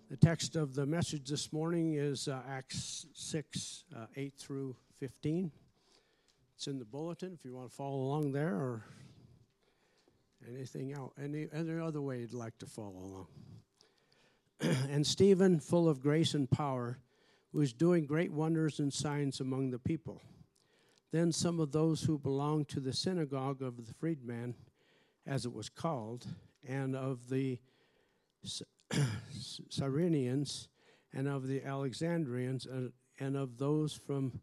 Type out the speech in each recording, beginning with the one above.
The text of the message this morning is Acts 6, 8 through 15. It's in the bulletin if you want to follow along there, or anything else, any other way you'd like to follow along. And Stephen, full of grace and power, was doing great wonders and signs among the people. Then some of those who belonged to the synagogue of the freedmen, as it was called, and of the Cyrenians, and of the Alexandrians, and of those from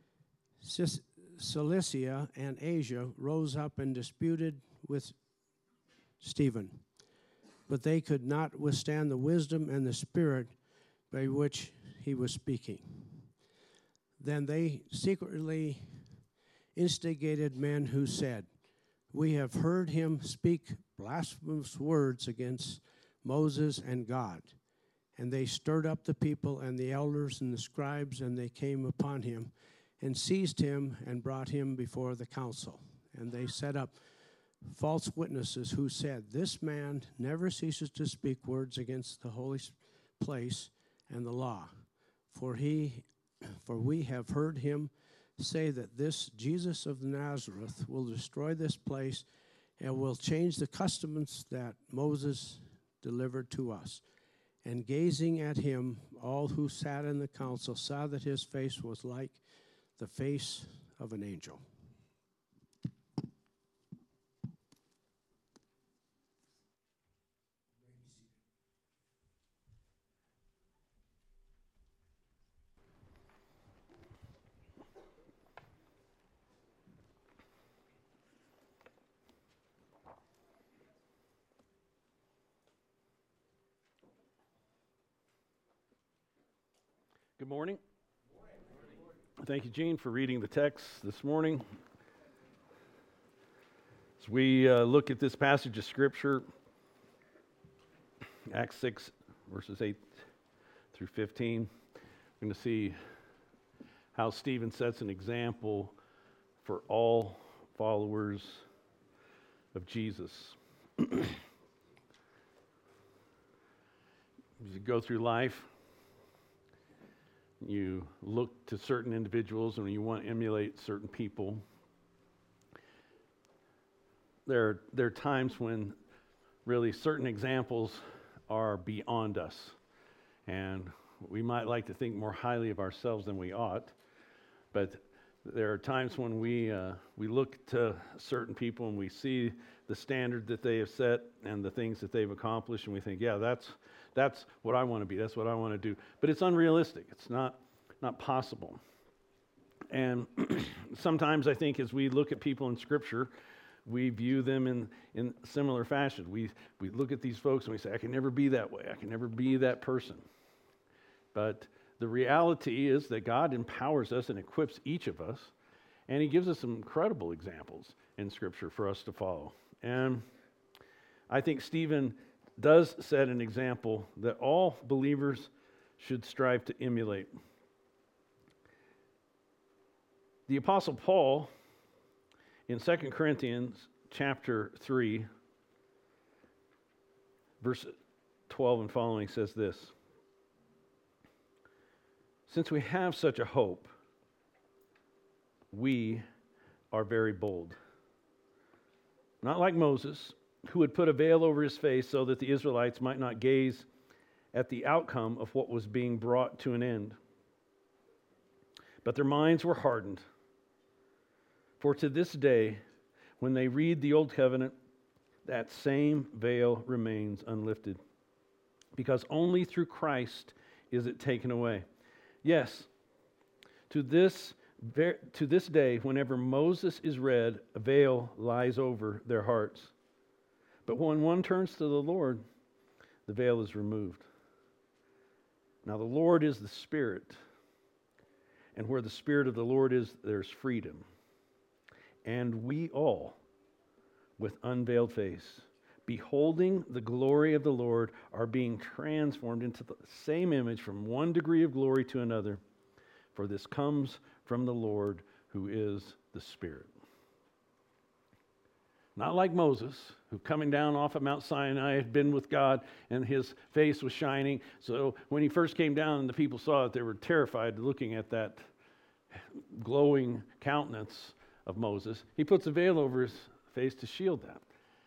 Cilicia and Asia, rose up and disputed with Stephen. But they could not withstand the wisdom and the spirit by which he was speaking. Then they secretly instigated men who said, "We have heard him speak blasphemous words against Moses and God." And they stirred up the people and the elders and the scribes, and they came upon him and seized him and brought him before the council. And they set up false witnesses who said, "This man never ceases to speak words against the holy place and the law. For we have heard him say that this Jesus of Nazareth will destroy this place and will change the customs that Moses delivered to us." And gazing at him, all who sat in the council saw that his face was like the face of an angel. Good morning. Thank you, Gene, for reading the text this morning. As we look at this passage of Scripture, Acts 6, verses 8 through 15, we're going to see how Stephen sets an example for all followers of Jesus. As you go through life, you look to certain individuals and you want to emulate certain people. There are times when really certain examples are beyond us, and we might like to think more highly of ourselves than we ought, but there are times when we look to certain people and we see the standard that they have set and the things that they've accomplished, and we think, yeah, that's what I want to be, that's what I want to do. But it's unrealistic. It's not possible. And sometimes I think as we look at people in Scripture, we view them in similar fashion. We look at these folks and we say, I can never be that way. I can never be that person. But the reality is that God empowers us and equips each of us, and He gives us some incredible examples in Scripture for us to follow. And I think Stephen does set an example that all believers should strive to emulate. The Apostle Paul, in 2 Corinthians chapter 3, verse 12 and following, says this: "Since we have such a hope, we are very bold. Not like Moses, who had put a veil over his face so that the Israelites might not gaze at the outcome of what was being brought to an end. But their minds were hardened. For to this day, when they read the Old Covenant, that same veil remains unlifted, because only through Christ is it taken away. Yes, to this day, whenever Moses is read, a veil lies over their hearts. But when one turns to the Lord, the veil is removed. Now the Lord is the Spirit, and where the Spirit of the Lord is, there's freedom. And we all, with unveiled face, beholding the glory of the Lord, are being transformed into the same image from one degree of glory to another. For this comes from the Lord, who is the Spirit." Not like Moses, who coming down off of Mount Sinai had been with God and his face was shining. So when he first came down and the people saw it, they were terrified looking at that glowing countenance of Moses. He puts a veil over his face to shield that.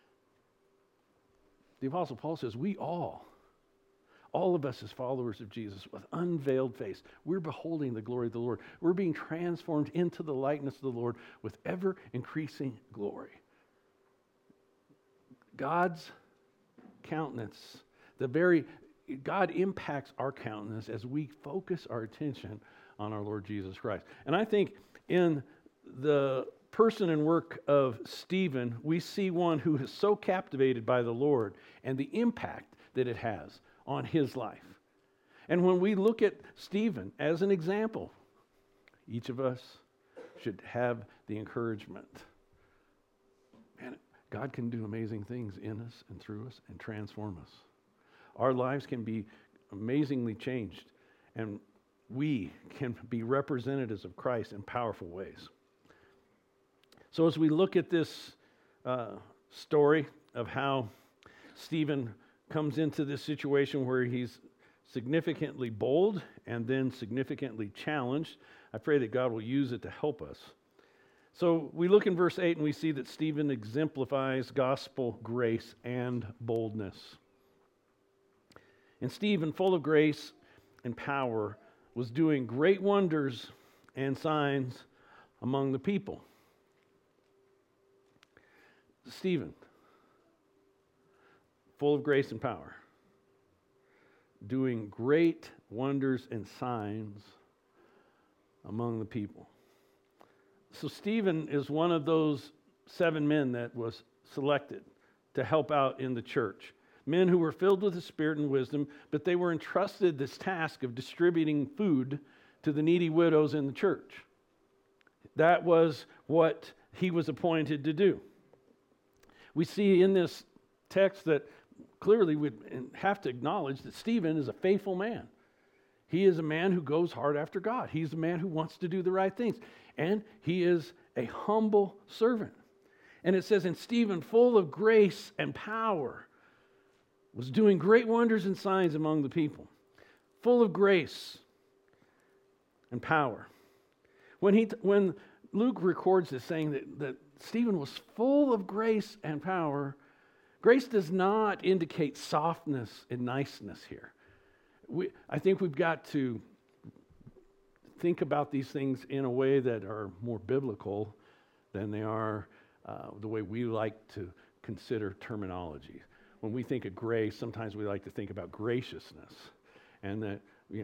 The Apostle Paul says, we all of us as followers of Jesus, with unveiled face, we're beholding the glory of the Lord. We're being transformed into the likeness of the Lord with ever increasing glory. God's countenance, God impacts our countenance as we focus our attention on our Lord Jesus Christ. And I think in the person and work of Stephen, we see one who is so captivated by the Lord and the impact that it has on his life. And when we look at Stephen as an example, each of us should have the encouragement. Man, God can do amazing things in us and through us and transform us. Our lives can be amazingly changed, and we can be representatives of Christ in powerful ways. So as we look at this story of how Stephen comes into this situation where he's significantly bold and then significantly challenged, I pray that God will use it to help us. So we look in verse 8 and we see that Stephen exemplifies gospel grace and boldness. And Stephen, full of grace and power, was doing great wonders and signs among the people. Stephen, full of grace and power, doing great wonders and signs among the people. So Stephen is one of those 7 men that was selected to help out in the church. Men who were filled with the Spirit and wisdom, but they were entrusted this task of distributing food to the needy widows in the church. That was what he was appointed to do. We see in this text that clearly we have to acknowledge that Stephen is a faithful man. He is a man who goes hard after God. He's a man who wants to do the right things. And he is a humble servant. And it says, and Stephen, full of grace and power, was doing great wonders and signs among the people. Full of grace and power. When Luke records this saying that Stephen was full of grace and power, grace does not indicate softness and niceness here. I think we've got to think about these things in a way that are more biblical than they are the way we like to consider terminology. When we think of grace, sometimes we like to think about graciousness, and that,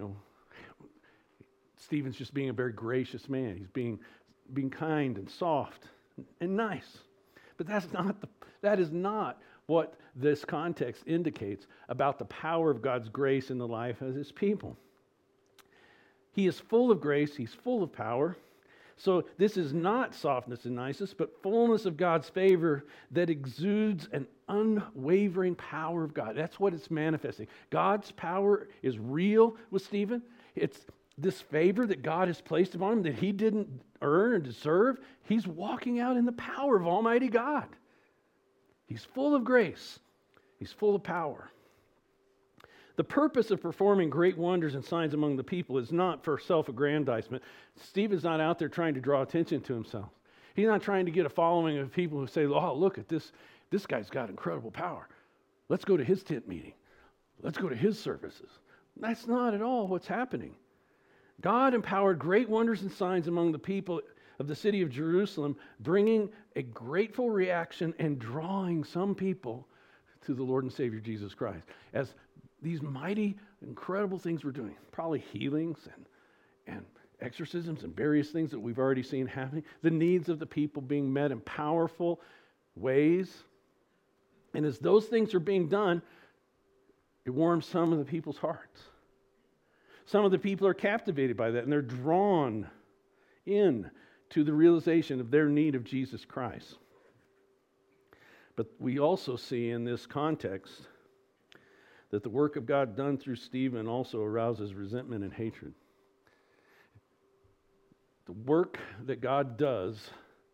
Stephen's just being a very gracious man. He's being kind and soft and nice. But that is not what this context indicates about the power of God's grace in the life of his people. He is full of grace, he's full of power. So this is not softness and niceness, but fullness of God's favor that exudes an unwavering power of God. That's what it's manifesting. God's power is real with Stephen. It's this favor that God has placed upon him that he didn't earn or deserve. He's walking out in the power of Almighty God. He's full of grace. He's full of power. The purpose of performing great wonders and signs among the people is not for self-aggrandizement. Stephen's not out there trying to draw attention to himself. He's not trying to get a following of people who say, oh, look at this. This guy's got incredible power. Let's go to his tent meeting. Let's go to his services. That's not at all what's happening. God empowered great wonders and signs among the people of the city of Jerusalem, bringing a grateful reaction and drawing some people to the Lord and Savior Jesus Christ. As these mighty, incredible things we're doing, probably healings and exorcisms and various things that we've already seen happening, the needs of the people being met in powerful ways. And as those things are being done, it warms some of the people's hearts. Some of the people are captivated by that, and they're drawn in to the realization of their need of Jesus Christ. But we also see in this context that the work of God done through Stephen also arouses resentment and hatred. The work that God does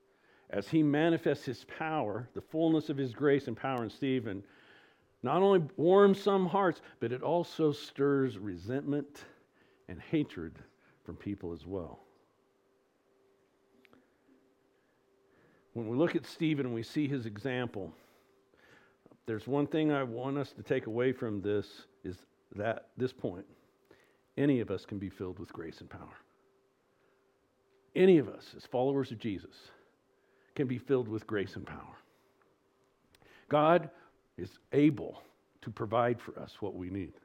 as he manifests his power, the fullness of his grace and power in Stephen, not only warms some hearts, but it also stirs resentment and hatred from people as well. When we look at Stephen and we see his example, there's one thing I want us to take away from this, is that this point, any of us can be filled with grace and power. Any of us, as followers of Jesus, can be filled with grace and power. God is able to provide for us what we need.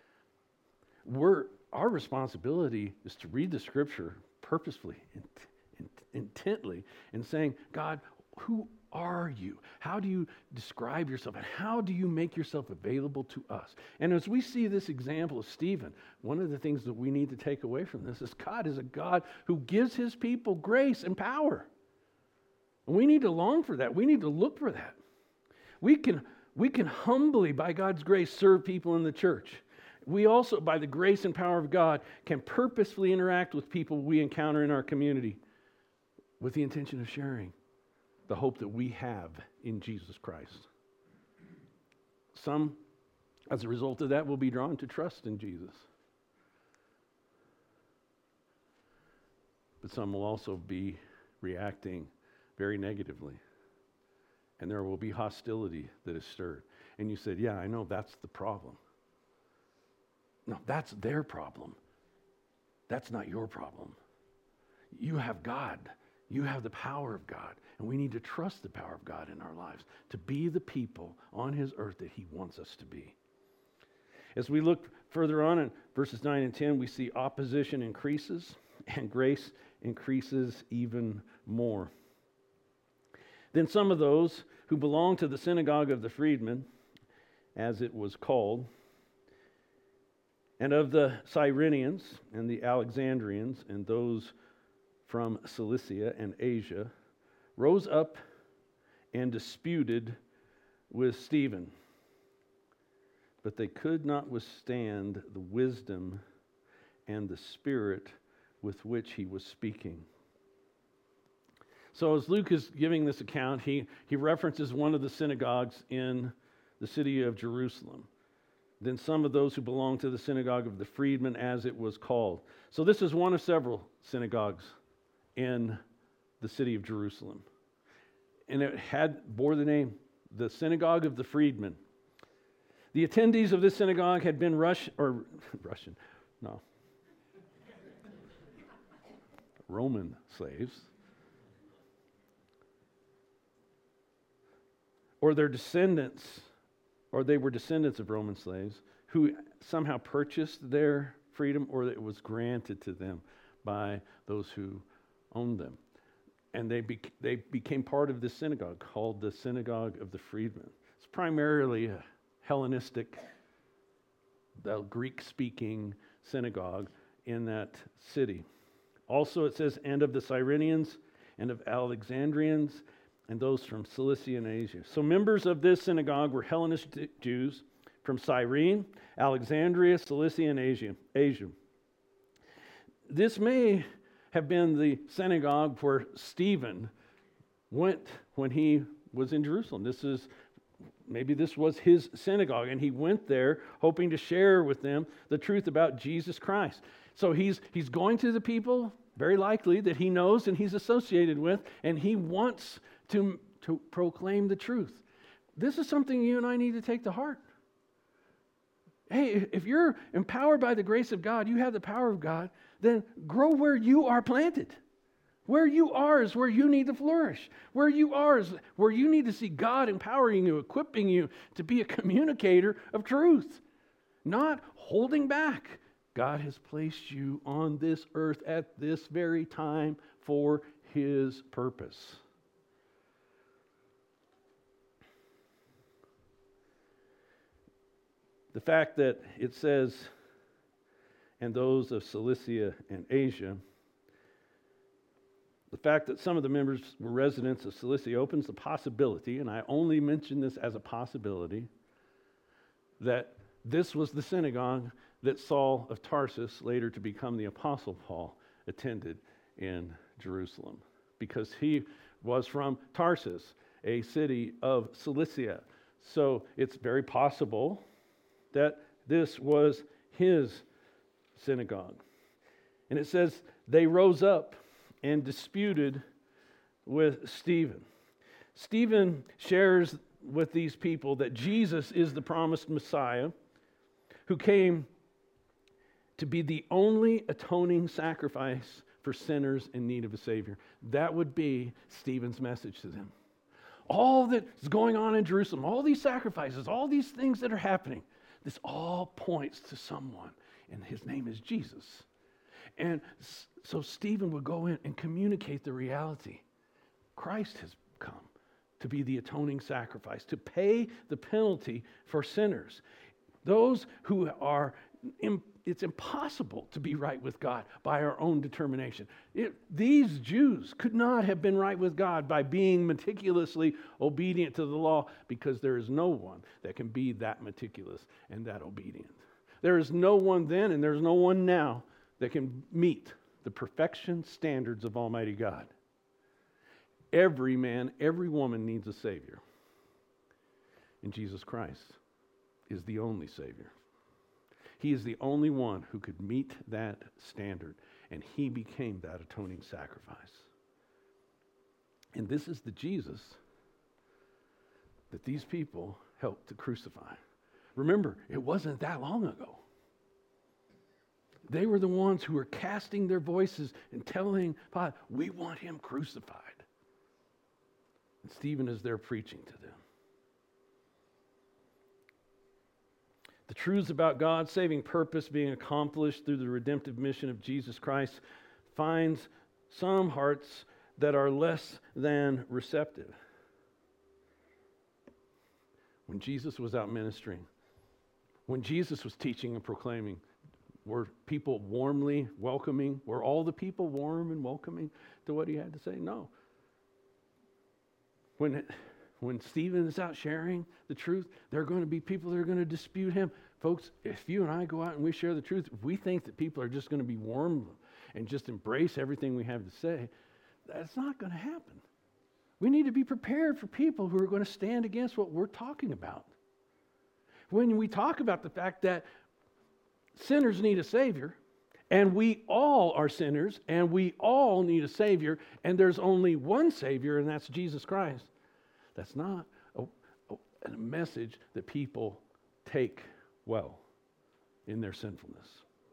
Our responsibility is to read the Scripture purposefully, intently, and saying, God, who are you? How do you describe yourself? And how do you make yourself available to us? And as we see this example of Stephen, one of the things that we need to take away from this is God is a God who gives his people grace and power. And we need to long for that. We need to look for that. We can humbly, by God's grace, serve people in the church. We also, by the grace and power of God, can purposefully interact with people we encounter in our community with the intention of sharing the hope that we have in Jesus Christ. Some, as a result of that, will be drawn to trust in Jesus. But some will also be reacting very negatively. And there will be hostility that is stirred. And you said, yeah, I know that's the problem. No, that's their problem. That's not your problem. You have God. You have the power of God. And we need to trust the power of God in our lives to be the people on his earth that he wants us to be. As we look further on in verses 9 and 10, we see opposition increases and grace increases even more. Then some of those who belonged to the synagogue of the freedmen, as it was called, and of the Cyrenians and the Alexandrians and those from Cilicia and Asia, rose up and disputed with Stephen. But they could not withstand the wisdom and the spirit with which he was speaking. So as Luke is giving this account, he references one of the synagogues in the city of Jerusalem. Then some of those who belonged to the synagogue of the freedmen, as it was called. So this is one of several synagogues in the city of Jerusalem. And it bore the name, the synagogue of the freedmen. The attendees of this synagogue had been Roman slaves, or their descendants, or they were descendants of Roman slaves who somehow purchased their freedom, or it was granted to them by those who owned them. And they became part of this synagogue called the Synagogue of the Freedmen. It's primarily a Hellenistic, the Greek-speaking synagogue in that city. Also it says, and of the Cyrenians, and of Alexandrians, and those from Cilicia and Asia. So members of this synagogue were Hellenistic Jews from Cyrene, Alexandria, Cilicia, and Asia. This may have been the synagogue where Stephen went when he was in Jerusalem. Maybe this was his synagogue, and he went there hoping to share with them the truth about Jesus Christ. So he's going to the people, very likely, that he knows and he's associated with, and he wants to proclaim the truth. This is something you and I need to take to heart. Hey, if you're empowered by the grace of God, you have the power of God, then grow where you are planted. Where you are is where you need to flourish. Where you are is where you need to see God empowering you, equipping you to be a communicator of truth, not holding back. God has placed you on this earth at this very time for his purpose. The fact that it says, and those of Cilicia and Asia, the fact that some of the members were residents of Cilicia opens the possibility, and I only mention this as a possibility, that this was the synagogue that Saul of Tarsus, later to become the Apostle Paul, attended in Jerusalem. Because he was from Tarsus, a city of Cilicia. So it's very possible that this was his synagogue. And it says they rose up and disputed with Stephen. Stephen shares with these people that Jesus is the promised Messiah who came to be the only atoning sacrifice for sinners in need of a Savior. That would be Stephen's message to them. All that's going on in Jerusalem, all these sacrifices, all these things that are happening, this all points to someone, and his name is Jesus. And so Stephen would go in and communicate the reality. Christ has come to be the atoning sacrifice, to pay the penalty for sinners. Those who are, it's impossible to be right with God by our own determination. These Jews could not have been right with God by being meticulously obedient to the law, because there is no one that can be that meticulous and that obedient. There is no one then and there's no one now that can meet the perfection standards of Almighty God. Every man, every woman needs a Savior. And Jesus Christ is the only Savior. He is the only one who could meet that standard, and he became that atoning sacrifice. And this is the Jesus that these people helped to crucify. Remember, it wasn't that long ago. They were the ones who were casting their voices and telling God, we want him crucified. And Stephen is there preaching to them. The truths about God's saving purpose being accomplished through the redemptive mission of Jesus Christ finds some hearts that are less than receptive. When Jesus was out ministering, when Jesus was teaching and proclaiming, were people warmly welcoming? Were all the people warm and welcoming to what he had to say? No. When Stephen is out sharing the truth, there are going to be people that are going to dispute him. Folks, if you and I go out and we share the truth, if we think that people are just going to be warm and just embrace everything we have to say, that's not going to happen. We need to be prepared for people who are going to stand against what we're talking about. When we talk about the fact that sinners need a Savior, and we all are sinners, and we all need a Savior, and there's only one Savior, and that's Jesus Christ. That's not a message that people take well in their sinfulness.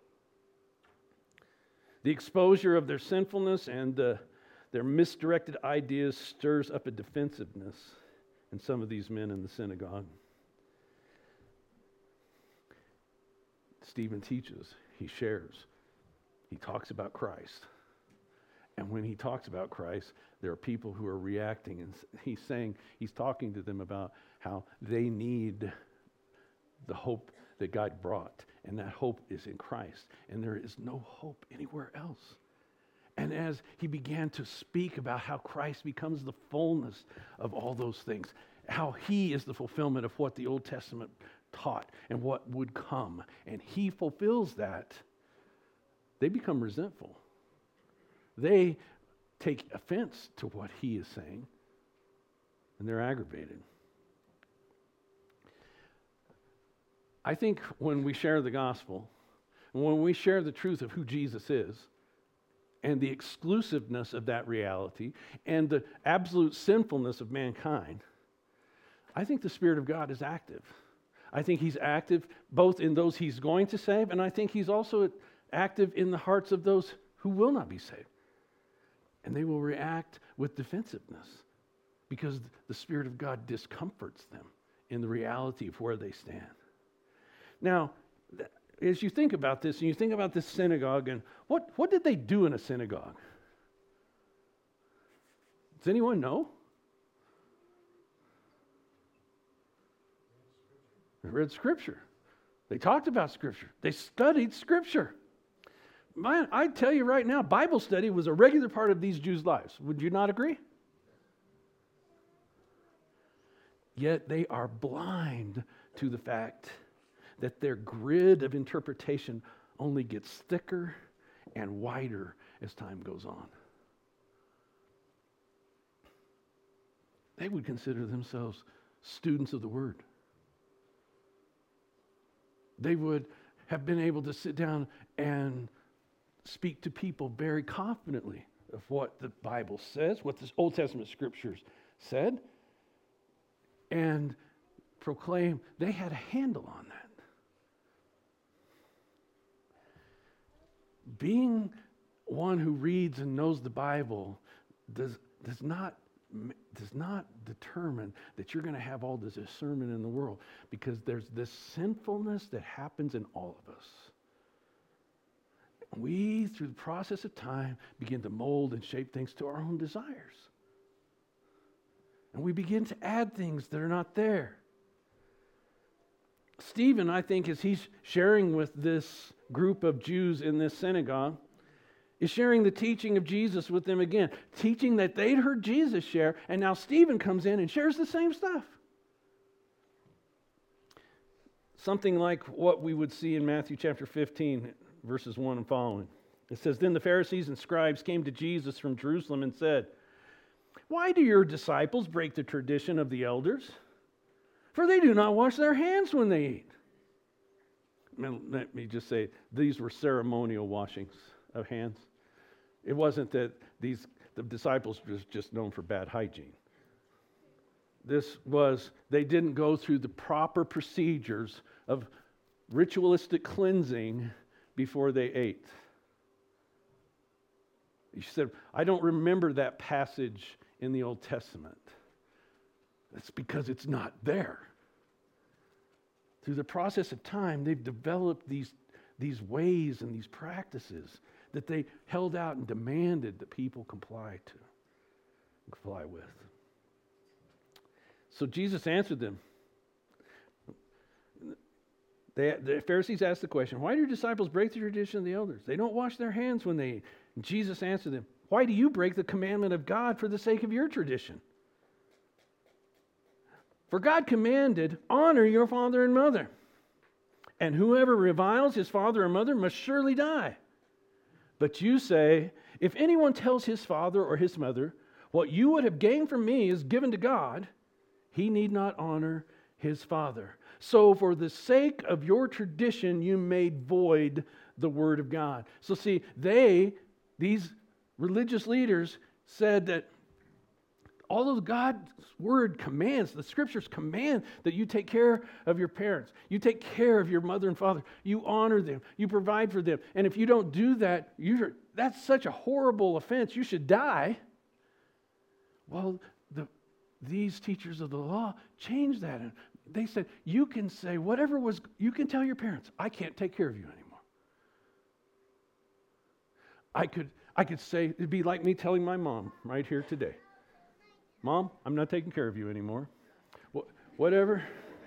The exposure of their sinfulness and their misdirected ideas stirs up a defensiveness in some of these men in the synagogue. Stephen teaches, he shares, he talks about Christ. And when he talks about Christ, there are people who are reacting, and he's talking to them about how they need the hope that God brought, and that hope is in Christ, and there is no hope anywhere else. And as he began to speak about how Christ becomes the fullness of all those things, how he is the fulfillment of what the Old Testament taught and what would come, and he fulfills that, they become resentful. They take offense to what he is saying, and they're aggravated. I think when we share the gospel, and when we share the truth of who Jesus is, and the exclusiveness of that reality, and the absolute sinfulness of mankind, I think the Spirit of God is active. I think he's active both in those he's going to save, and I think he's also active in the hearts of those who will not be saved. And they will react with defensiveness because the Spirit of God discomforts them in the reality of where they stand. Now, as you think about this, and you think about this synagogue, and what did they do in a synagogue? Does anyone know? They read Scripture. They talked about Scripture. They studied Scripture. I tell you right now, Bible study was a regular part of these Jews' lives. Would you not agree? Yet they are blind to the fact that their grid of interpretation only gets thicker and wider as time goes on. they would consider themselves students of the Word. They would have been able to sit down and speak to people very confidently of what the Bible says, what the Old Testament scriptures said, and proclaim they had a handle on that. Being one who reads and knows the Bible does not determine that you're going to have all this discernment in the world, because there's this sinfulness that happens in all of us. We, through the process of time, begin to mold and shape things to our own desires. And we begin to add things that are not there. Stephen, I think, as he's sharing with this group of Jews in this synagogue, is sharing the teaching of Jesus with them again, teaching that they'd heard Jesus share, and now Stephen comes in and shares the same stuff. Something like what we would see in Matthew chapter 15, verses 1 and following. It says, "Then the Pharisees and scribes came to Jesus from Jerusalem and said, 'Why do your disciples break the tradition of the elders? For they do not wash their hands when they eat.'" Let me just say, these were ceremonial washings of hands. It wasn't that the disciples were just known for bad hygiene. This was, they didn't go through the proper procedures of ritualistic cleansing before they ate. He said, "I don't remember that passage in the Old Testament." That's because it's not there. Through the process of time, they've developed these ways and these practices that they held out and demanded that people comply with. So Jesus answered them. The Pharisees asked the question, "Why do your disciples break the tradition of the elders? They don't wash their hands when they eat." And Jesus answered them, "Why do you break the commandment of God for the sake of your tradition? For God commanded, 'Honor your father and mother,' and whoever reviles his father or mother must surely die. But you say, 'If anyone tells his father or his mother, what you would have gained from me is given to God,' he need not honor his father. So for the sake of your tradition, you made void the word of God." So see, these religious leaders, said that although God's word commands, the scriptures command that you take care of your parents, you take care of your mother and father, you honor them, you provide for them. And if you don't do that, that's such a horrible offense, you should die. Well, these teachers of the law changed that. And they said, you can say you can tell your parents, "I can't take care of you anymore." I could say, it'd be like me telling my mom right here today, "Mom, I'm not taking care of you anymore. Whatever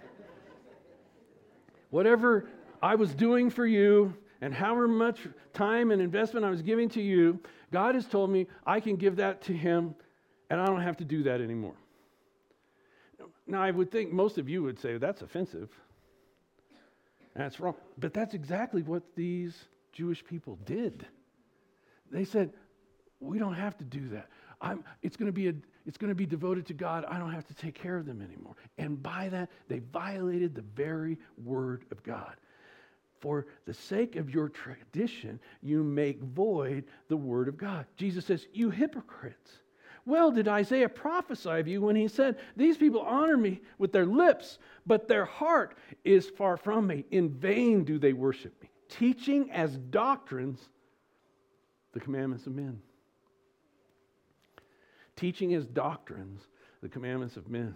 I was doing for you and however much time and investment I was giving to you, God has told me I can give that to him and I don't have to do that anymore." Now, I would think most of you would say, that's offensive. That's wrong. But that's exactly what these Jewish people did. They said, "We don't have to do that. It's going to be devoted to God. I don't have to take care of them anymore." And by that, they violated the very word of God. For the sake of your tradition, you make void the word of God. Jesus says, "You hypocrites. Well did Isaiah prophesy of you when he said, 'These people honor me with their lips, but their heart is far from me. In vain do they worship me, teaching as doctrines the commandments of men.'" Teaching as doctrines the commandments of men.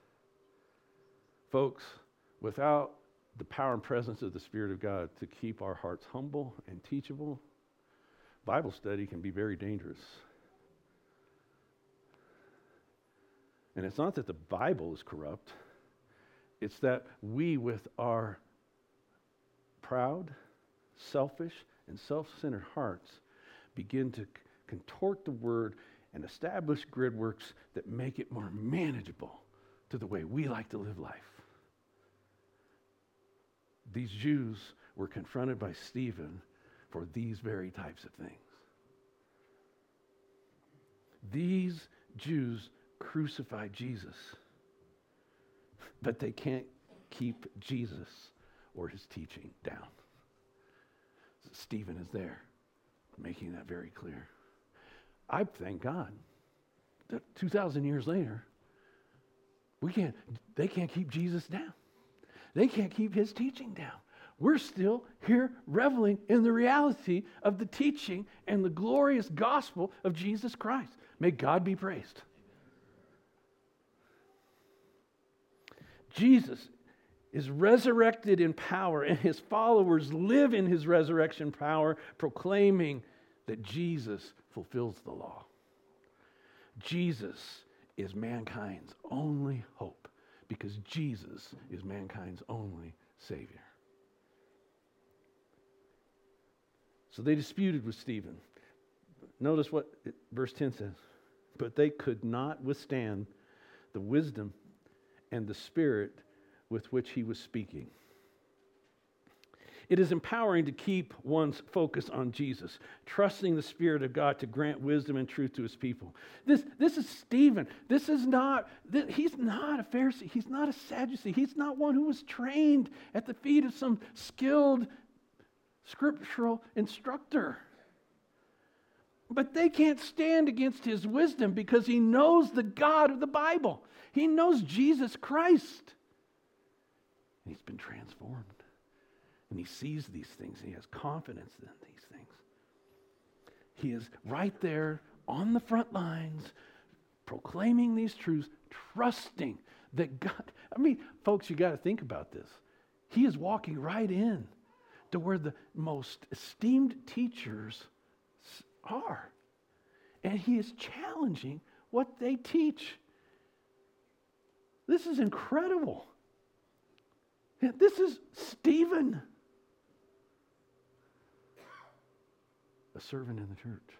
Folks, without the power and presence of the Spirit of God to keep our hearts humble and teachable, Bible study can be very dangerous. And it's not that the Bible is corrupt. It's that we, with our proud, selfish, and self-centered hearts, begin to contort the word and establish gridworks that make it more manageable to the way we like to live life. These Jews were confronted by Stephen for these very types of things. These Jews crucified Jesus. But they can't keep Jesus or his teaching down. Stephen is there, making that very clear. I thank God that 2,000 years later, they can't keep Jesus down. They can't keep his teaching down. We're still here reveling in the reality of the teaching and the glorious gospel of Jesus Christ. May God be praised. Jesus is resurrected in power, and his followers live in his resurrection power, proclaiming that Jesus fulfills the law. Jesus is mankind's only hope, because Jesus is mankind's only Savior. So they disputed with Stephen. Notice what verse 10 says. But they could not withstand the wisdom and the spirit with which he was speaking. It is empowering to keep one's focus on Jesus, trusting the Spirit of God to grant wisdom and truth to his people. This is Stephen. He's not a Pharisee. He's not a Sadducee. He's not one who was trained at the feet of some skilled scriptural instructor. But they can't stand against his wisdom because he knows the God of the Bible. He knows Jesus Christ. And he's been transformed. And he sees these things. He has confidence in these things. He is right there on the front lines, proclaiming these truths, trusting that God... folks, you got to think about this. He is walking right in to where the most esteemed teachers are. And he is challenging what they teach. This is incredible. This is Stephen, a servant in the church.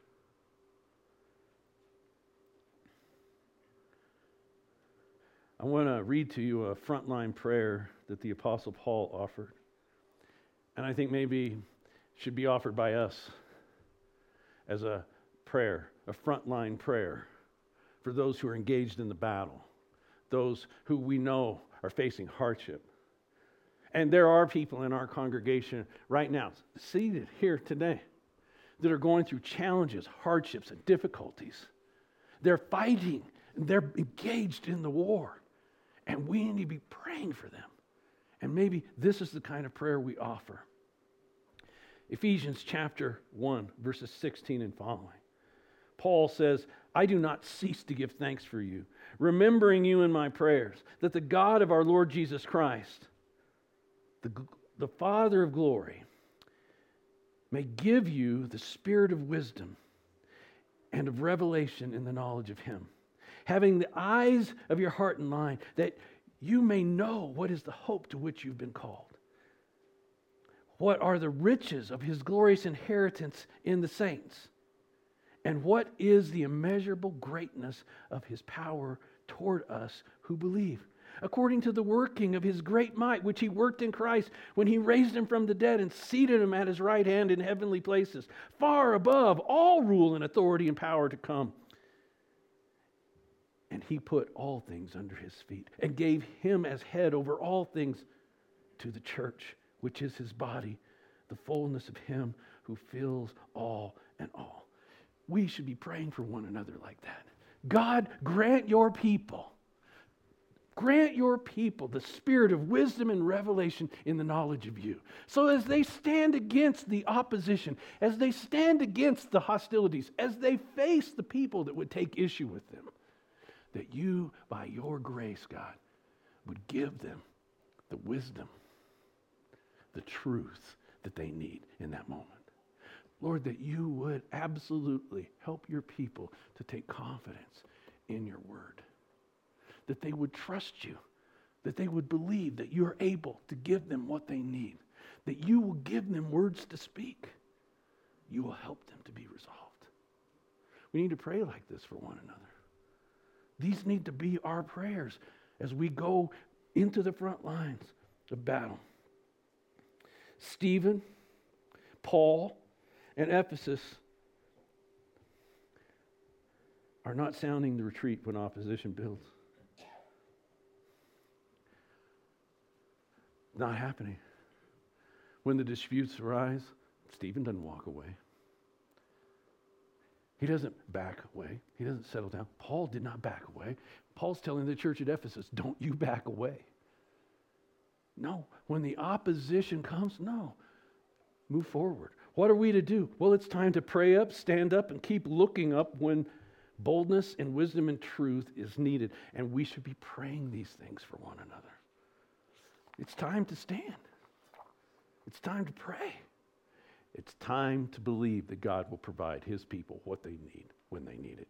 I want to read to you a frontline prayer that the Apostle Paul offered. And I think maybe should be offered by us as a prayer, a frontline prayer for those who are engaged in the battle, those who we know are facing hardship. And there are people in our congregation right now, seated here today, that are going through challenges, hardships, and difficulties. They're fighting, they're engaged in the war, and we need to be praying for them. And maybe this is the kind of prayer we offer. Ephesians chapter 1, verses 16 and following. Paul says, I do not cease to give thanks for you, remembering you in my prayers, that the God of our Lord Jesus Christ, the Father of glory, may give you the spirit of wisdom and of revelation in the knowledge of him, having the eyes of your heart and mind, that you may know what is the hope to which you've been called. What are the riches of his glorious inheritance in the saints? And what is the immeasurable greatness of his power toward us who believe? According to the working of his great might, which he worked in Christ when he raised him from the dead and seated him at his right hand in heavenly places, far above all rule and authority and power to come. And he put all things under his feet and gave him as head over all things to the church, which is his body, the fullness of him who fills all in all. We should be praying for one another like that. God, grant your people the spirit of wisdom and revelation in the knowledge of you. So as they stand against the opposition, as they stand against the hostilities, as they face the people that would take issue with them, that you, by your grace, God, would give them the wisdom, the truth that they need in that moment. Lord, that you would absolutely help your people to take confidence in your word, that they would trust you, that they would believe that you are able to give them what they need, that you will give them words to speak. You will help them to be resolved. We need to pray like this for one another. These need to be our prayers as we go into the front lines of battle. Stephen, Paul, and Ephesus are not sounding the retreat when opposition builds. Not happening. When the disputes arise, Stephen doesn't walk away. He doesn't back away. He doesn't settle down. Paul did not back away. Paul's telling the church at Ephesus, don't you back away. No. When the opposition comes, no. Move forward. What are we to do? Well, it's time to pray up, stand up, and keep looking up when boldness and wisdom and truth is needed. And we should be praying these things for one another. It's time to stand. It's time to pray. It's time to believe that God will provide His people what they need when they need it.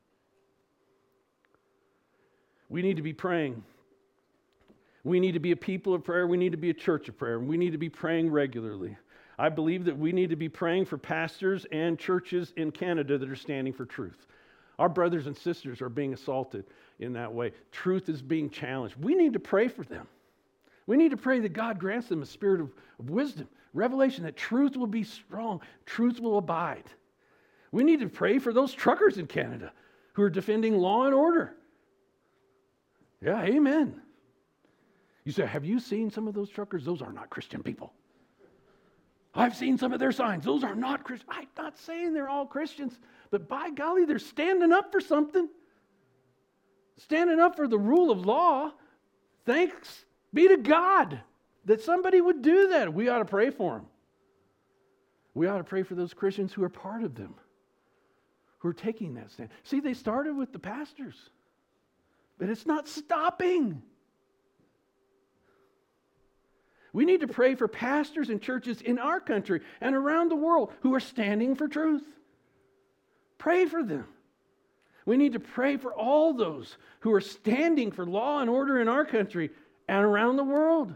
We need to be praying. We need to be a people of prayer. We need to be a church of prayer. And we need to be praying regularly. I believe that we need to be praying for pastors and churches in Canada that are standing for truth. Our brothers and sisters are being assaulted in that way. Truth is being challenged. We need to pray for them. We need to pray that God grants them a spirit of wisdom, revelation, that truth will be strong, truth will abide. We need to pray for those truckers in Canada who are defending law and order. Yeah, amen. You say, have you seen some of those truckers? Those are not Christian people. I've seen some of their signs. Those are not Christian. I'm not saying they're all Christians, but by golly, they're standing up for something. Standing up for the rule of law. Thanks be to God that somebody would do that. We ought to pray for them. We ought to pray for those Christians who are part of them, who are taking that stand. See, they started with the pastors, but it's not stopping. We need to pray for pastors and churches in our country and around the world who are standing for truth. Pray for them. We need to pray for all those who are standing for law and order in our country and around the world.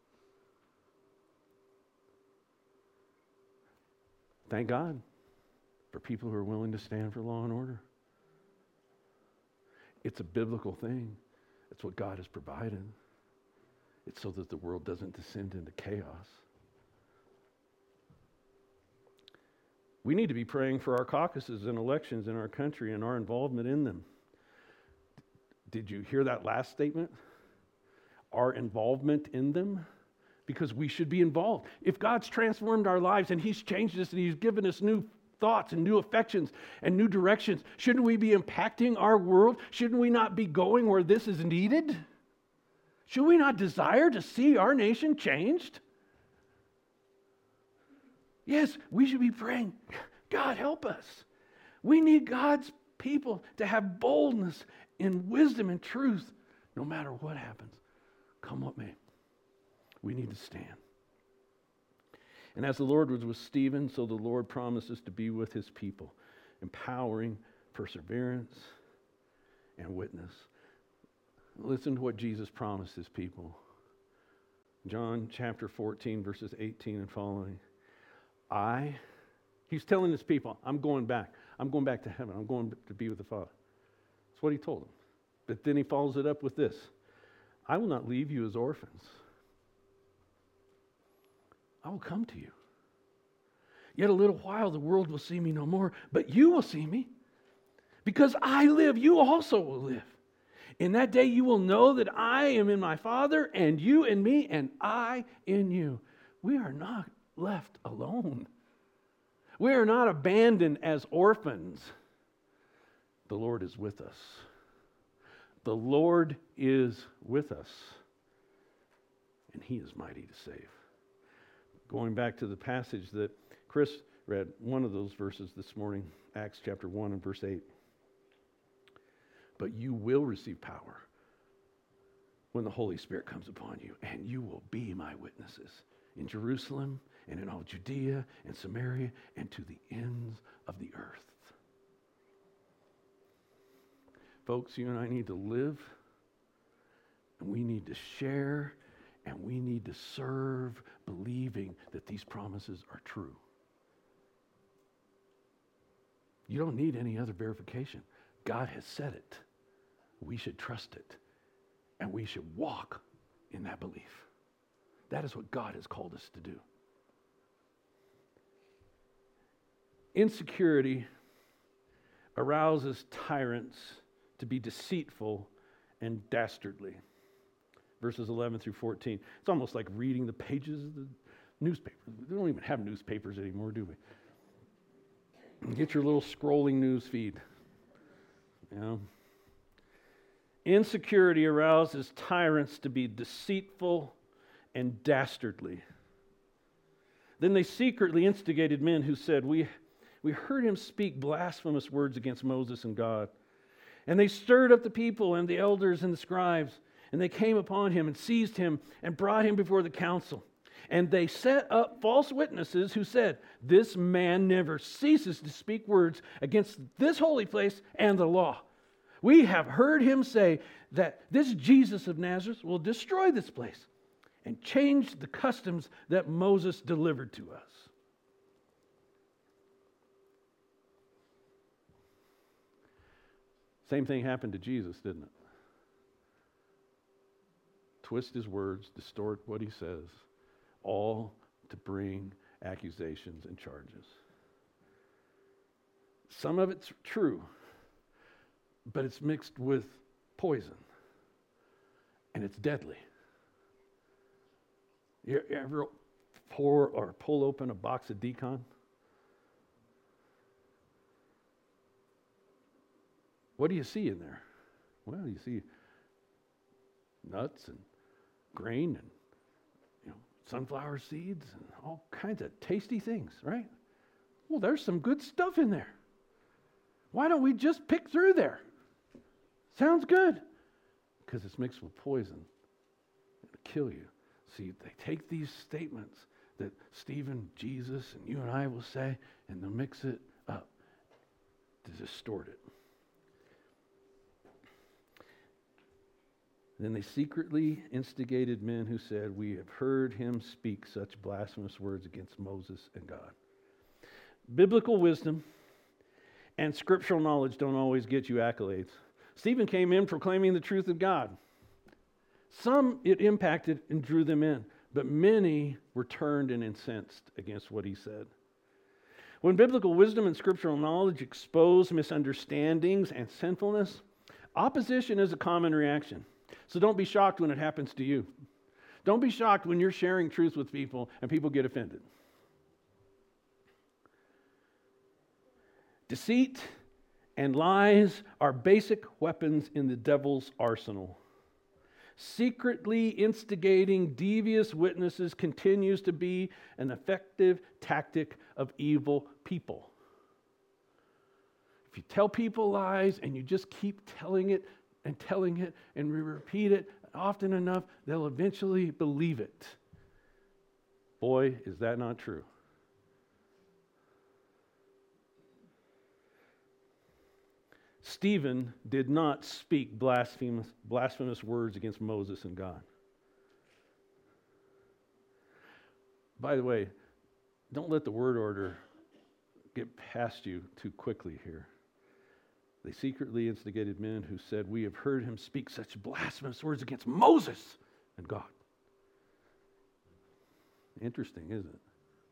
Thank God for people who are willing to stand for law and order. It's a biblical thing. It's what God has provided. It's so that the world doesn't descend into chaos. We need to be praying for our caucuses and elections in our country and our involvement in them. Did you hear that last statement? Our involvement in them? Because we should be involved. If God's transformed our lives and He's changed us and He's given us new thoughts and new affections and new directions, shouldn't we be impacting our world? Shouldn't we not be going where this is needed? Should we not desire to see our nation changed? Yes, we should be praying, God, help us. We need God's people to have boldness in wisdom and truth no matter what happens. Come what may. We need to stand. And as the Lord was with Stephen, so the Lord promises to be with His people, empowering perseverance and witness. Listen to what Jesus promised His people. John chapter 14, verses 18 and following. He's telling His people, I'm going back. I'm going back to heaven. I'm going to be with the Father. That's what He told them. But then He follows it up with this. I will not leave you as orphans. I will come to you. Yet a little while the world will see me no more, but you will see me. Because I live, you also will live. In that day you will know that I am in my Father, and you in me, and I in you. We are not left alone. We are not abandoned as orphans. The Lord is with us. The Lord is with us, and He is mighty to save. Going back to the passage that Chris read, one of those verses this morning, Acts chapter 1 and verse 8. But you will receive power when the Holy Spirit comes upon you, and you will be my witnesses in Jerusalem and in all Judea and Samaria and to the ends of the earth. Folks, you and I need to live, and we need to share, and we need to serve, believing that these promises are true. You don't need any other verification. God has said it. We should trust it, and we should walk in that belief. That is what God has called us to do. Insecurity arouses tyrants to be deceitful and dastardly. Verses 11 through 14. It's almost like reading the pages of the newspaper. We don't even have newspapers anymore, do we? Get your little scrolling news feed. You know? Insecurity arouses tyrants to be deceitful and dastardly. Then they secretly instigated men who said, We heard him speak blasphemous words against Moses and God. And they stirred up the people and the elders and the scribes, and they came upon him and seized him and brought him before the council. And they set up false witnesses who said, This man never ceases to speak words against this holy place and the law. We have heard him say that this Jesus of Nazareth will destroy this place and change the customs that Moses delivered to us. Same thing happened to Jesus, didn't it? Twist his words, distort what he says, all to bring accusations and charges. Some of it's true, but it's mixed with poison, and it's deadly. You ever pour or pull open a box of Decon? What do you see in there? Well, you see nuts and grain and sunflower seeds and all kinds of tasty things, right? Well, there's some good stuff in there. Why don't we just pick through there? Sounds good. Because it's mixed with poison. It'll kill you. See, they take these statements that Stephen, Jesus, and you and I will say, and they'll mix it up to distort it. Then they secretly instigated men who said, We have heard him speak such blasphemous words against Moses and God. Biblical wisdom and scriptural knowledge don't always get you accolades. Stephen came in proclaiming the truth of God. Some it impacted and drew them in, but many were turned and incensed against what he said. When biblical wisdom and scriptural knowledge expose misunderstandings and sinfulness, opposition is a common reaction. So don't be shocked when it happens to you. Don't be shocked when you're sharing truth with people and people get offended. Deceit and lies are basic weapons in the devil's arsenal. Secretly instigating devious witnesses continues to be an effective tactic of evil people. If you tell people lies and you just keep telling it and repeat it often enough, they'll eventually believe it. Boy, is that not true. Stephen did not speak blasphemous words against Moses and God. By the way, don't let the word order get past you too quickly here. They secretly instigated men who said, We have heard him speak such blasphemous words against Moses and God. Interesting, isn't it?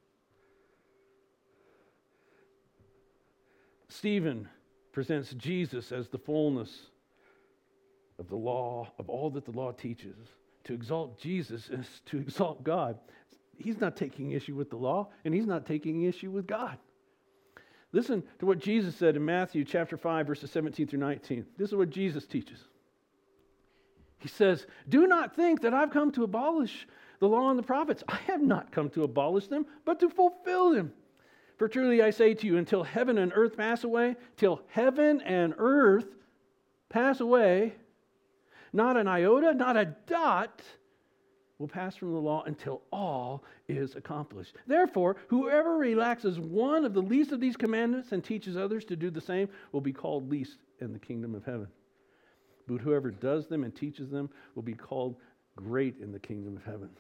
Stephen presents Jesus as the fullness of the law, of all that the law teaches. To exalt Jesus is to exalt God. He's not taking issue with the law, and he's not taking issue with God. Listen to what Jesus said in Matthew chapter 5, verses 17 through 19. This is what Jesus teaches. He says, Do not think that I've come to abolish the law and the prophets. I have not come to abolish them, but to fulfill them. For truly I say to you, until heaven and earth pass away, till heaven and earth pass away, not an iota, not a dot will pass from the law until all is accomplished. Therefore, whoever relaxes one of the least of these commandments and teaches others to do the same will be called least in the kingdom of heaven. But whoever does them and teaches them will be called great in the kingdom of heaven.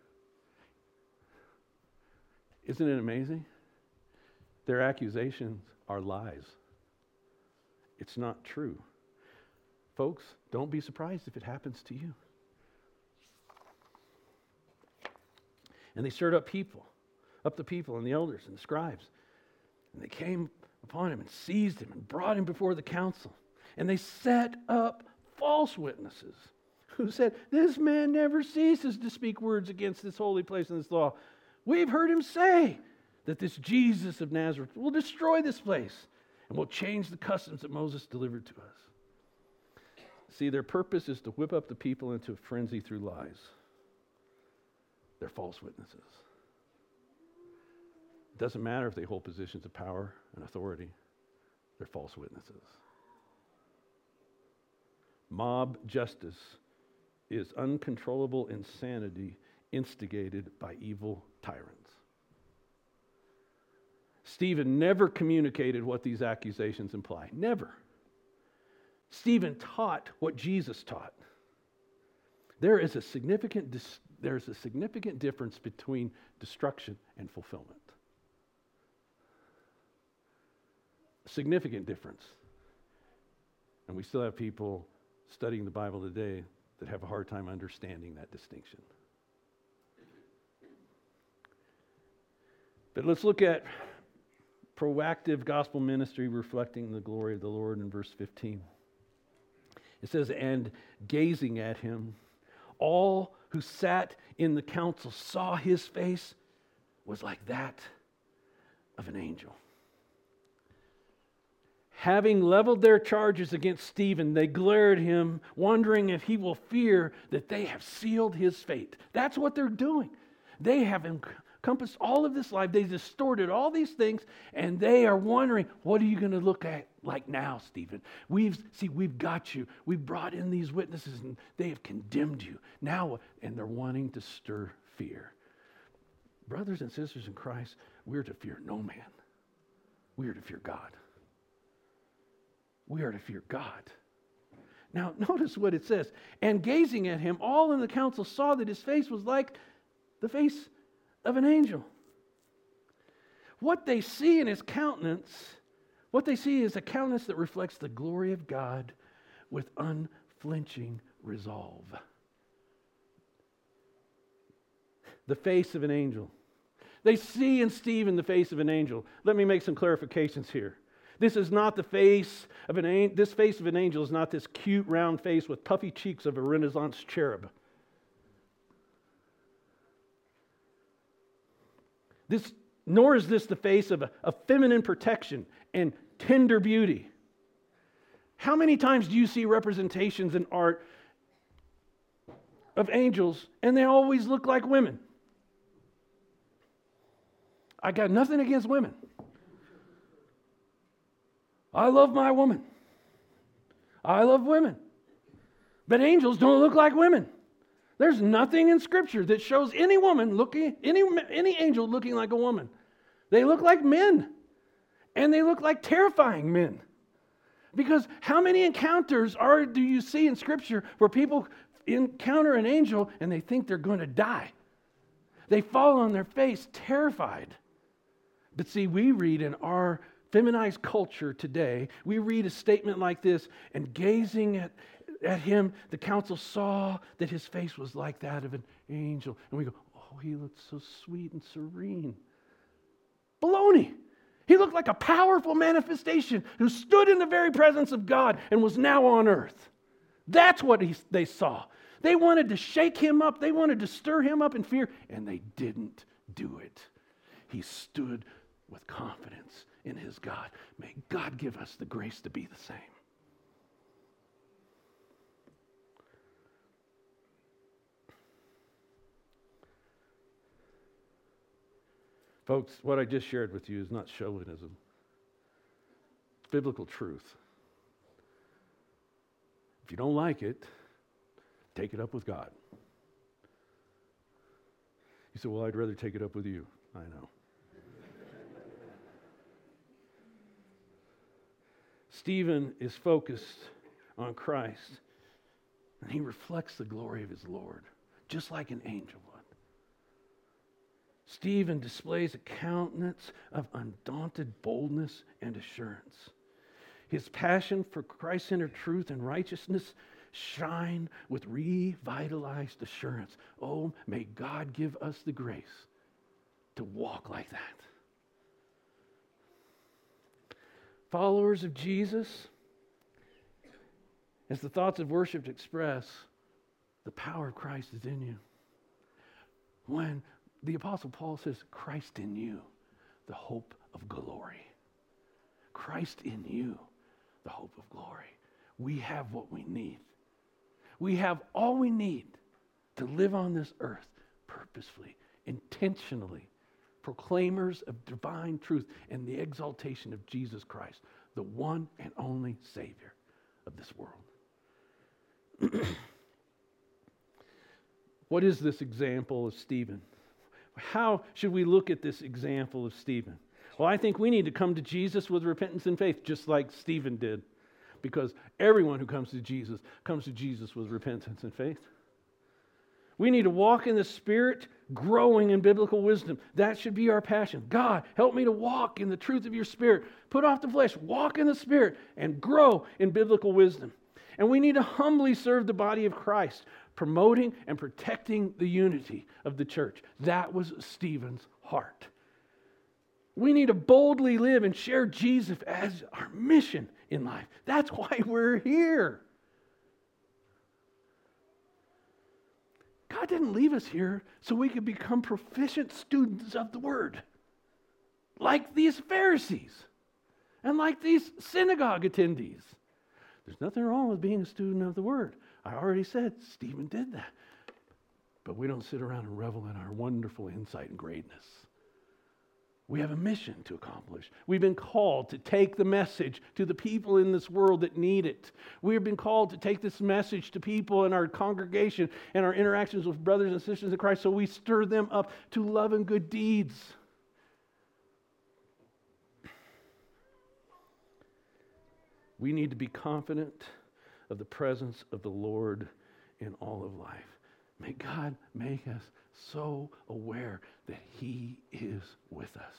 Isn't it amazing? Their accusations are lies. It's not true. Folks, don't be surprised if it happens to you. And they stirred up the people and the elders and the scribes. And they came upon him and seized him and brought him before the council. And they set up false witnesses who said, "This man never ceases to speak words against this holy place and this law. We've heard him say that this Jesus of Nazareth will destroy this place and will change the customs that Moses delivered to us." See, their purpose is to whip up the people into a frenzy through lies. They're false witnesses. It doesn't matter if they hold positions of power and authority. They're false witnesses. Mob justice is uncontrollable insanity instigated by evil tyrants. Stephen never communicated what these accusations imply. Never. Stephen taught what Jesus taught. There's a significant difference between destruction and fulfillment. A significant difference. And we still have people studying the Bible today that have a hard time understanding that distinction. But let's look at proactive gospel ministry reflecting the glory of the Lord in verse 15. It says, "And gazing at him, all who sat in the council saw his face was like that of an angel." Having leveled their charges against Stephen, they glare at him, wondering if he will fear that they have sealed his fate. That's what they're doing. They have encompassed all of this life. They distorted all these things, and they are wondering, what are you going to look at like now, Stephen? We've got you. We've brought in these witnesses, and they have condemned you. Now, and they're wanting to stir fear. Brothers and sisters in Christ, we're to fear no man. We are to fear God. We are to fear God. Now, notice what it says. "And gazing at him, all in the council saw that his face was like the face of an angel." What they see in his countenance, what they see is a countenance that reflects the glory of God with unflinching resolve. The face of an angel. They see in Stephen the face of an angel. Let me make some clarifications here. This is not the face of an angel. This face of an angel is not this cute round face with puffy cheeks of a Renaissance cherub. Nor is this the face of a feminine protection and tender beauty. How many times do you see representations in art of angels and they always look like women? I got nothing against women. I love my woman. I love women. But angels don't look like women. There's nothing in Scripture that shows any angel looking like a woman. They look like men. And they look like terrifying men. Because how many encounters do you see in Scripture where people encounter an angel and they think they're going to die? They fall on their face terrified. But see, we read in our feminized culture today, we read a statement like this, "And gazing at him, the council saw that his face was like that of an angel." And we go, "Oh, he looked so sweet and serene." Baloney! He looked like a powerful manifestation who stood in the very presence of God and was now on earth. That's what they saw. They wanted to shake him up. They wanted to stir him up in fear, and they didn't do it. He stood with confidence in his God. May God give us the grace to be the same. Folks, what I just shared with you is not chauvinism. It's biblical truth. If you don't like it, take it up with God. You say, "Well, I'd rather take it up with you." I know. Stephen is focused on Christ, and he reflects the glory of his Lord, just like an angel would. Stephen displays a countenance of undaunted boldness and assurance. His passion for Christ-centered truth and righteousness shine with revitalized assurance. Oh, may God give us the grace to walk like that. Followers of Jesus, as the thoughts of worship express, the power of Christ is in you. When the Apostle Paul says, Christ in you, the hope of glory. Christ in you, the hope of glory. We have what we need. We have all we need to live on this earth purposefully, intentionally, proclaimers of divine truth and the exaltation of Jesus Christ, the one and only Savior of this world. What is this example of Stephen? How should we look at this example of Stephen? Well, I think we need to come to Jesus with repentance and faith, just like Stephen did. Because everyone who comes to Jesus with repentance and faith. We need to walk in the Spirit, growing in biblical wisdom. That should be our passion. God, help me to walk in the truth of your Spirit. Put off the flesh, walk in the Spirit, and grow in biblical wisdom. And we need to humbly serve the body of Christ, promoting and protecting the unity of the church. That was Stephen's heart. We need to boldly live and share Jesus as our mission in life. That's why we're here. God didn't leave us here so we could become proficient students of the Word, like these Pharisees and like these synagogue attendees. There's nothing wrong with being a student of the Word. I already said Stephen did that. But we don't sit around and revel in our wonderful insight and greatness. We have a mission to accomplish. We've been called to take the message to the people in this world that need it. We have been called to take this message to people in our congregation and our interactions with brothers and sisters in Christ, so we stir them up to love and good deeds. We need to be confident of the presence of the Lord in all of life. May God make us so aware that He is with us.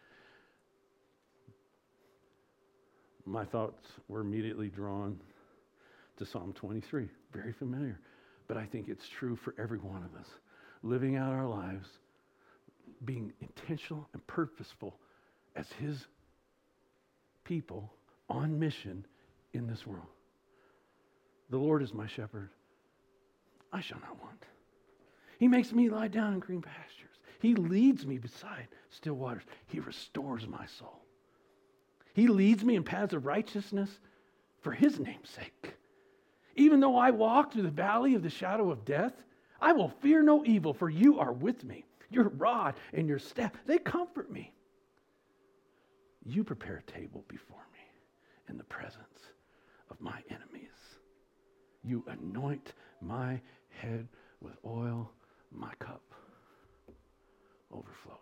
My thoughts were immediately drawn to Psalm 23. Very familiar. But I think it's true for every one of us. Living out our lives, being intentional and purposeful as His people on mission in this world. The Lord is my shepherd. I shall not want. He makes me lie down in green pastures. He leads me beside still waters. He restores my soul. He leads me in paths of righteousness for His name's sake. Even though I walk through the valley of the shadow of death, I will fear no evil, for you are with me. Your rod and your staff, they comfort me. You prepare a table before me in the presence of my enemies. You anoint my head with oil. My cup overflows.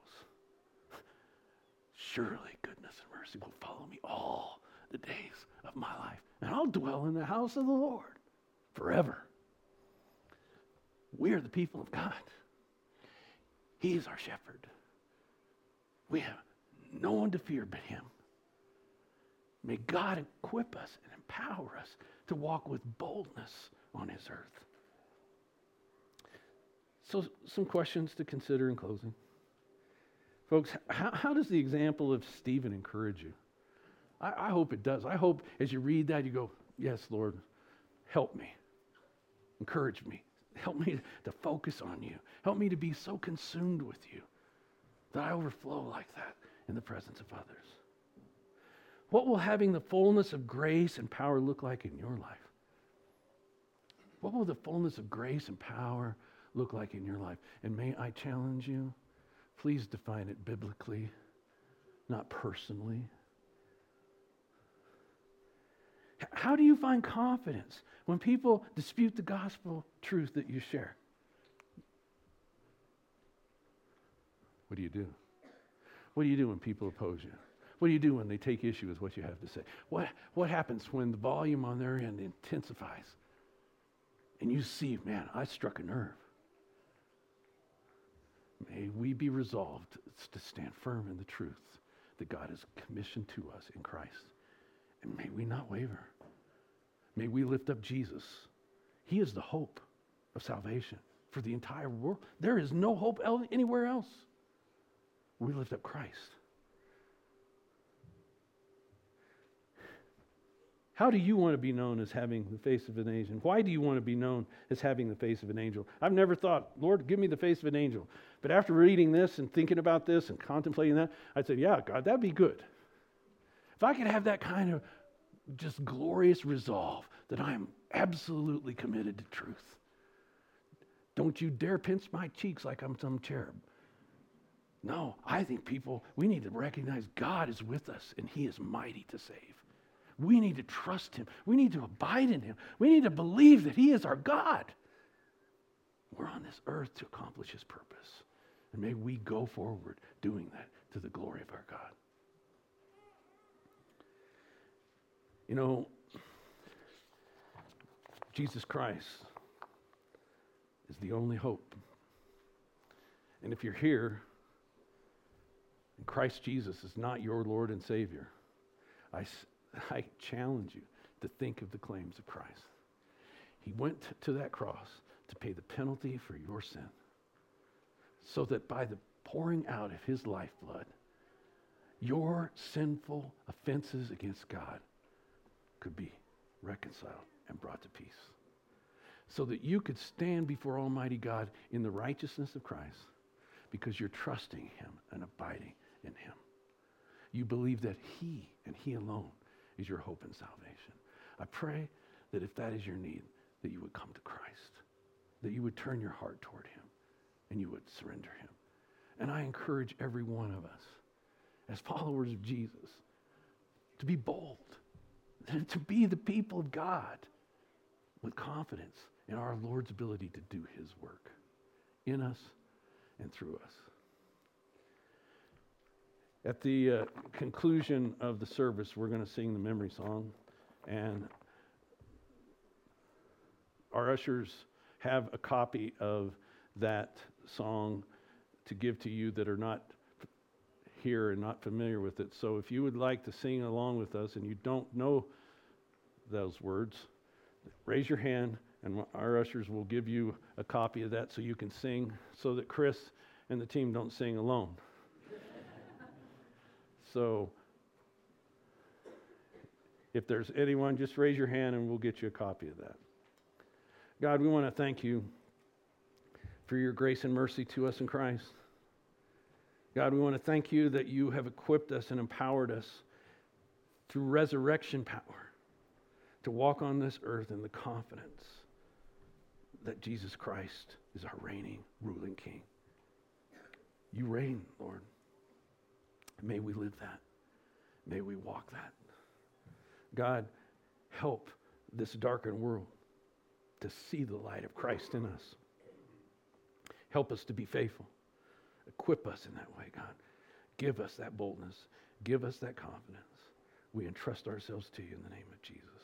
Surely goodness and mercy will follow me all the days of my life, and I'll dwell in the house of the Lord forever. We are the people of God. He is our shepherd. We have no one to fear but Him. May God equip us and empower us to walk with boldness on His earth. So some questions to consider in closing. Folks, how does the example of Stephen encourage you? I hope it does. I hope as you read that you go, yes, Lord, help me. Encourage me. Help me to focus on you. Help me to be so consumed with you that I overflow like that in the presence of others. What will having the fullness of grace and power look like in your life? What will the fullness of grace and power look like in your life? And may I challenge you, please define it biblically, not personally. How do you find confidence when people dispute the gospel truth that you share? What do you do? What do you do when people oppose you? What do you do when they take issue with what you have to say? What happens when the volume on their end intensifies and you see, man, I struck a nerve? May we be resolved to stand firm in the truth that God has commissioned to us in Christ. And may we not waver. May we lift up Jesus. He is the hope of salvation for the entire world. There is no hope anywhere else. We lift up Christ. How do you want to be known as having the face of an angel? Why do you want to be known as having the face of an angel? I've never thought, Lord, give me the face of an angel. But after reading this and thinking about this and contemplating that, I said, yeah, God, that'd be good. If I could have that kind of just glorious resolve that I am absolutely committed to truth. Don't you dare pinch my cheeks like I'm some cherub. No, I think we need to recognize God is with us and He is mighty to save. We need to trust Him. We need to abide in Him. We need to believe that He is our God. We're on this earth to accomplish His purpose. And may we go forward doing that to the glory of our God. You know, Jesus Christ is the only hope. And if you're here and Christ Jesus is not your Lord and Savior, I challenge you to think of the claims of Christ. He went to that cross to pay the penalty for your sin, so that by the pouring out of His lifeblood, your sinful offenses against God could be reconciled and brought to peace, so that you could stand before Almighty God in the righteousness of Christ because you're trusting Him and abiding in Him. You believe that He and He alone is your hope and salvation. I pray that if that is your need, that you would come to Christ, that you would turn your heart toward Him, and you would surrender Him. And I encourage every one of us, as followers of Jesus, to be bold, to be the people of God with confidence in our Lord's ability to do His work in us and through us. At the conclusion of the service, we're going to sing the memory song, and our ushers have a copy of that song to give to you that are not here and not familiar with it. So if you would like to sing along with us and you don't know those words, raise your hand and our ushers will give you a copy of that so you can sing, so that Chris and the team don't sing alone. So if there's anyone, just raise your hand and we'll get you a copy of that. God, we want to thank you for your grace and mercy to us in Christ. God, we want to thank you that you have equipped us and empowered us through resurrection power to walk on this earth in the confidence that Jesus Christ is our reigning, ruling King. You reign, Lord. May we live that. May we walk that. God, help this darkened world to see the light of Christ in us. Help us to be faithful. Equip us in that way, God. Give us that boldness. Give us that confidence. We entrust ourselves to you in the name of Jesus.